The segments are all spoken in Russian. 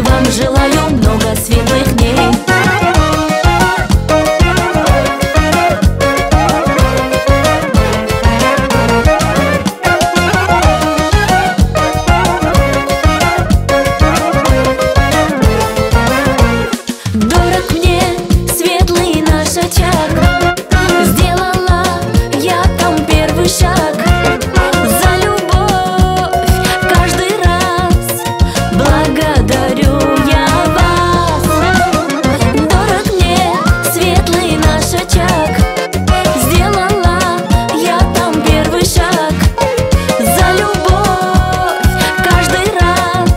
вам желаю много светлых дней. Дорог мне светлый наш очаг, сделала я там первый шаг. За любовь каждый раз благодарю я вас. Дорог мне светлый наш очаг, сделала я там первый шаг. За любовь каждый раз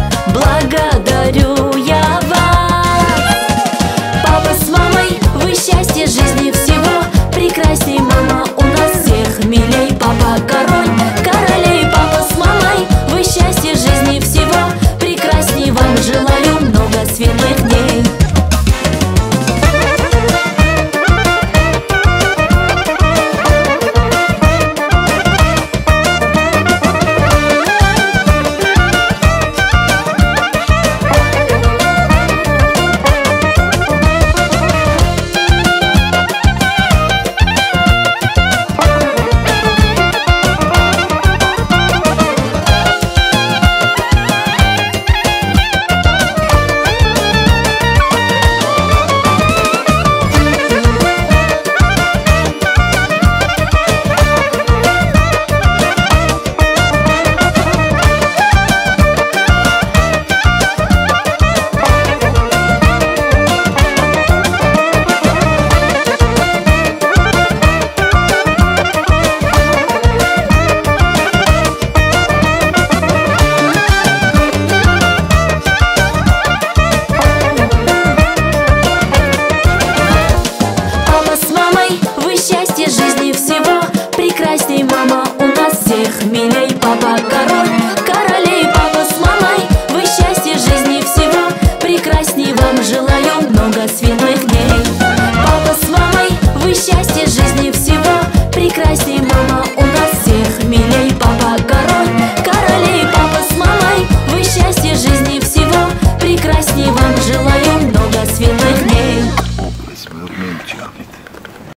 благодарю я вас. Папа с мамой, вы счастье жизни всего прекрасней. Мама у нас всех милей. Папа король королей. Папа с мамой, вы счастье жизни всего прекрасней. Вам желаю много светлых дней. Счастье жизни всего прекрасней. Мама у нас всех милей. Папа король